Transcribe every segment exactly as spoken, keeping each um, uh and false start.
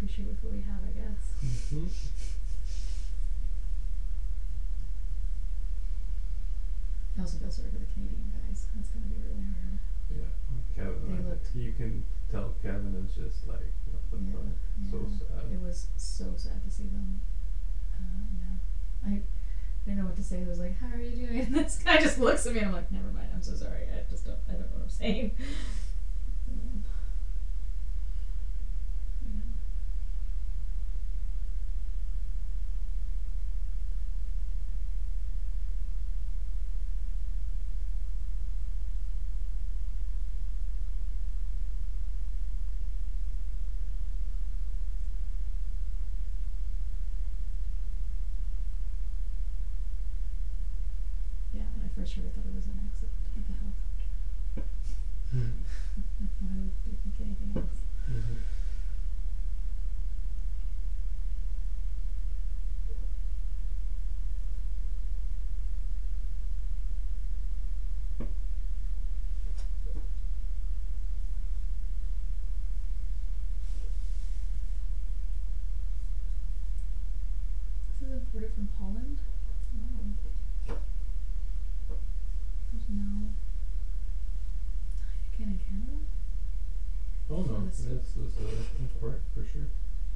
appreciate with what we have, I guess. Mm-hmm. I also feel sorry for the Canadian guys. That's gonna be really hard. Yeah, Kevin. They I looked- think you can tell Kevin is just like what the Yeah, fuck, so yeah. sad. It was so sad to see them. Uh, yeah. I didn't know what to say. I was like, "How are you doing?" And this guy just looks at me and I'm like, "Never mind. I'm so sorry. I just don't. I don't know what I'm saying." Um, yeah. Yeah, when I first heard, I thought it was an accident with the helicopter. Mm. Why would you think anything else? Mm-hmm. This is imported from Holland. Wow. There's no Heineken in Canada. Oh no, This- this is a import for sure.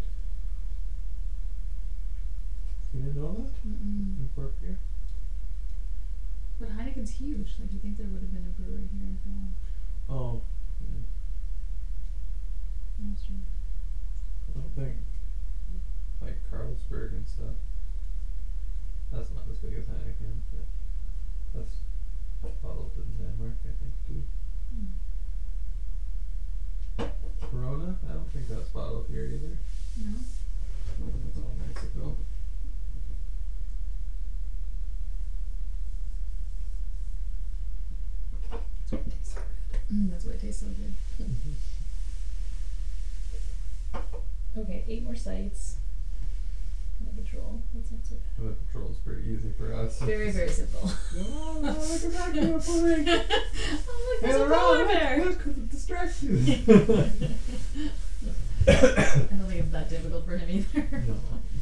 You didn't know that? Mm-mm. Import beer? But Heineken's huge. Like you think there would have been a brewery here as well. Oh, yeah. That's true. I don't think like Carlsberg and stuff. That's not as big as Heineken, but that's bottled in Denmark, I think, too. Mm. Corona? I don't think that's bottled here either. No. That's all Mexico. That's why it tastes so good. Mm, that's why it tastes so good. Mm-hmm. Okay, eight more sites. On the patrol. That's not so bad. The patrol's pretty easy for us. Very, very simple. Oh, no, look at that beautiful thing. Oh, look, there's Hey, a Ron, polar look, bear. look, look, distract you. I don't think it's that difficult for him either. No.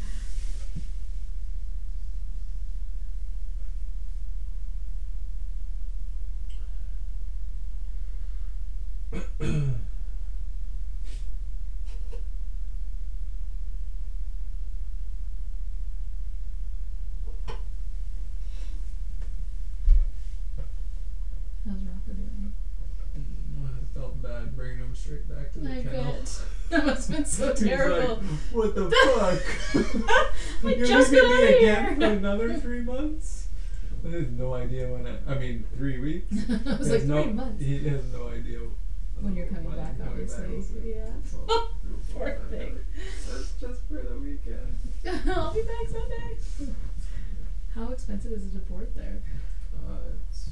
How's Rocco doing? I felt bad bringing him straight back to the I kennel. bet. That must have been so He's terrible. like, what the fuck? I You're just leaving got me out of again here. for another three months? I have no idea when I, I mean, three weeks? I was He like, has no, three months. He has no idea When you're coming when back, I'm coming obviously. back. Yeah. So, Poor thing. That's just for the weekend. I'll be back Sunday. How expensive is it to board there? Uh, it's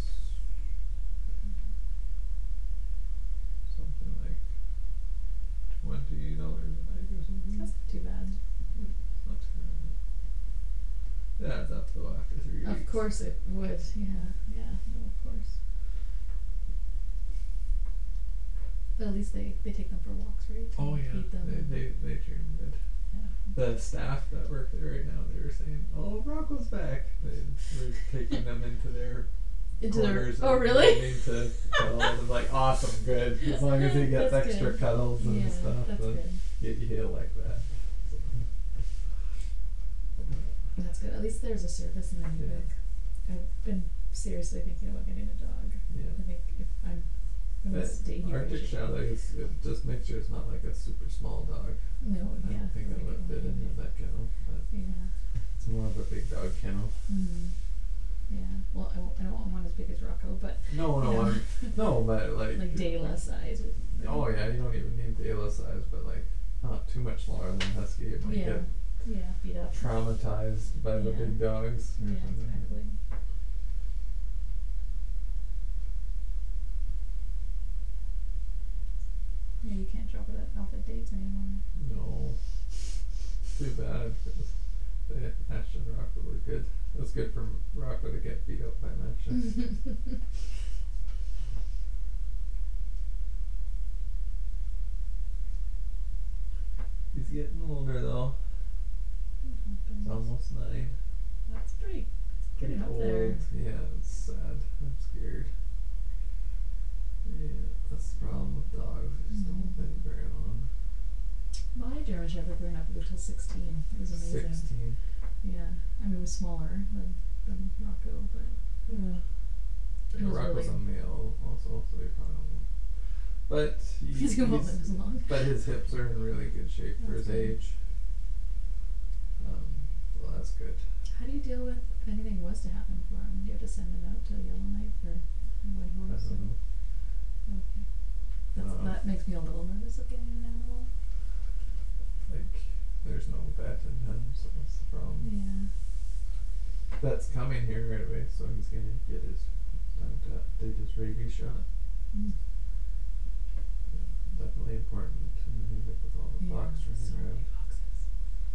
something like twenty dollars a night or something. That's not too bad. Not too bad. It adds up though after three Of weeks. course it would. Yeah. Yeah. No, of course. But at least they, they take them for walks, right? To Oh yeah, feed them. they, they they treat him good. Yeah. The staff that work there right now, they were saying, "Oh, Rocco's back." They were taking them into their Into their corners oh and really? beginning to cuddle. I'm like, awesome, good. As long as he gets That's extra good. cuddles and Yeah, stuff, that's then good. he, he'll like that. So. That's good. At least there's a service in Nunavut. Yeah. I've been seriously thinking about getting a dog. Yeah. I think if I'm gonna That stay here, I Arctic should- Chalet is it just make sure it's not like a super small dog. No, I yeah. don't think that like would it fit won't into be. that kennel. But Yeah. it's more of a big dog kennel. Mm. Yeah. Well, I, won't, I don't want one as big as Rocco, but No, no, you know. I'm, no, but like like Dayla size. Or something. Oh yeah, you don't even need Dayla size, but like not too much smaller than Husky. It might Yeah. get Yeah. Beat up. traumatized by the Yeah. big dogs. Or Yeah. something. Exactly. Yeah, you can't drop it at off at dates anymore. No, too bad. 'Cause the Ash and Rocco were good. It was good for Rocco to get beat up by Matcha. Is getting older though. What He's happens? almost nine. That's pretty. It's getting up old. there. Yeah, it's sad. I'm scared. Yeah, that's the problem with dogs. They just Mhm. don't live very long. My German Shepherd growing up lived till sixteen. It was amazing. Sixteen. Yeah, I mean it was smaller than than Rocco, but Yeah. it Yeah, was Rocco's really. a male also, so he probably won't. But he, He's gonna won't live as long. but his hips are in really good shape for That's his good. age. Um, so that's good. How do you deal with if anything was to happen for him? Do you have to send him out to Yellowknife or White I Horse? don't or- know. Okay. That's, Um, that makes me a little nervous of getting an animal. Like, there's no vet in him, so that's the problem. Yeah. Vet's coming here right away, so he's gonna get his time to take his rabies shot. Mm. Yeah, definitely important when you live with all the Yeah, fox running so many around. foxes.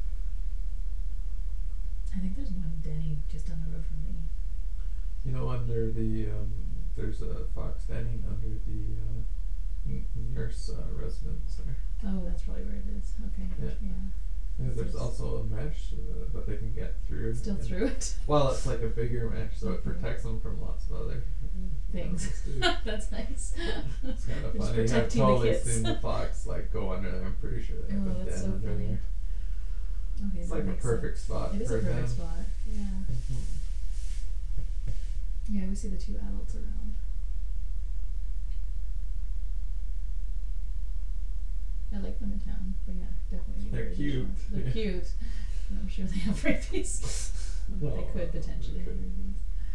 I think there's one denny just down the road from me. You know, under the um, there's a fox denning under the uh, n- nurse uh, residence there. Oh, that's probably where it is. Okay. Yeah. Yeah. Yeah, there's Yes. also a mesh, uh, but they can get through. Still and- through it. Well, it's like a bigger mesh, so it Okay. protects them from lots of other Things. animals, too. That's nice. It's kind of Just funny. I've protecting the totally kids. seen the fox like go under there. I'm pretty sure they have Oh, a that's den so under funny. there. Okay, It's that like a makes perfect sense. spot It is for a perfect them. spot. Yeah. Mhm. Yeah, we see the two adults around. I like them in town, but yeah, definitely need They're rabies cute. shots. They're Yeah. cute. And I'm sure they have rabies. No, they could potentially they have could. rabies.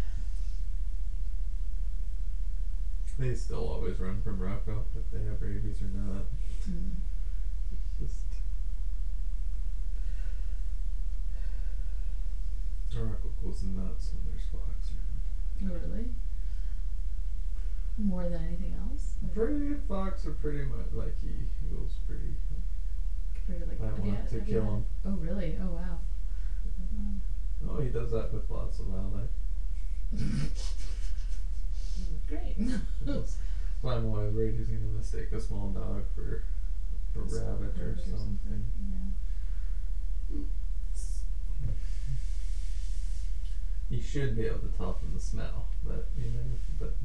They still always run from Rocco if they have rabies or not. Mm. It's just Rocco goes nuts when there's fox around. Oh, really? More than anything else? Like, Pretty fox are pretty much like he, he goes pretty. compared to like, I have you want had- to have you kill had- him. Oh, really? Oh, wow. Wow. Oh, he does that with lots of wildlife. Great. That's why I'm always worried he's gonna mistake a small dog for a rabbit or something. Yeah. You should be able to tell from the smell, but you know, but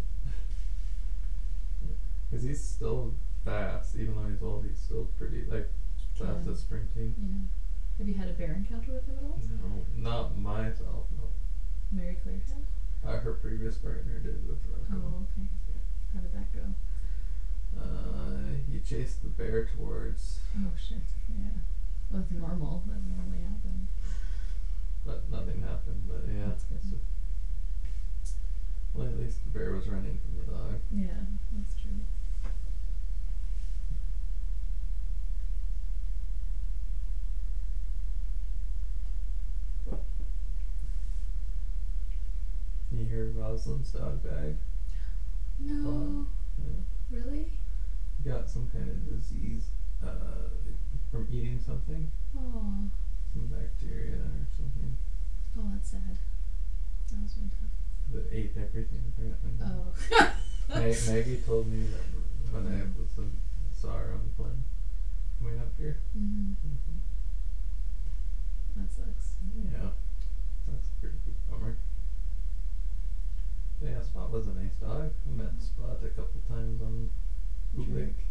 because he's still fast, even though he's old, he's still pretty like fast Yeah. at sprinting. Yeah. Have you had a bear encounter with him at all? No, not myself. No, Mary Claire had? uh, her previous partner did with Rocco. Oh, okay. How did that go? Uh, he chased the bear towards, Oh, shit. Yeah. Well, that's normal. That normally happens. but nothing happened. But yeah, That's good. so- well, at least the bear was running from the dog. Yeah, that's true. You hear Rosalind's dog died. No. Yeah. Really? Got some kind of disease uh, from eating something, Oh. some bacteria or something Oh, that's sad. That was really tough. that ate everything apparently. Oh. Mag- Maggie told me that when I was um, saw her on the plane coming up here. Mhm. Mm-hmm. That sucks. Yeah, that's a pretty big bummer. Yeah, Spot was a nice dog. I met Spot a couple times on Boot Sure. Lake.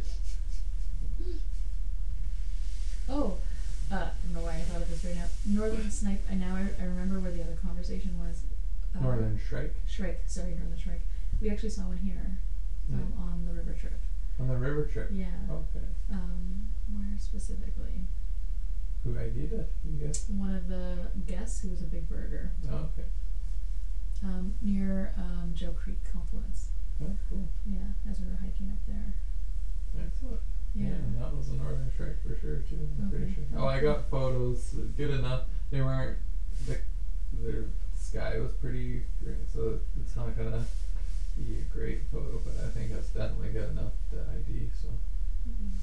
Oh, uh, I don't know why I thought of this right now. Northern Snipe. I now I, I remember where the other conversation was. Uh, Northern Shrike Shrike. Sorry, Northern Shrike. We actually saw one here, um, Yeah. on the river trip. on the river trip. Yeah. Okay. Um, where specifically? Who ID'd it? You guess? One of the guests who was a big birder. Oh, okay. Um, near um, Joe Creek confluence. Oh, cool. Yeah, as we were hiking up there. Excellent. Yeah. and that was a Northern Shrike for sure too. I'm pretty Okay. sure. Oh, I got photos uh, good enough. They weren't the the sky was pretty great, so it's not gonna be a great photo, but I think that's definitely good enough to I D. So. Okay.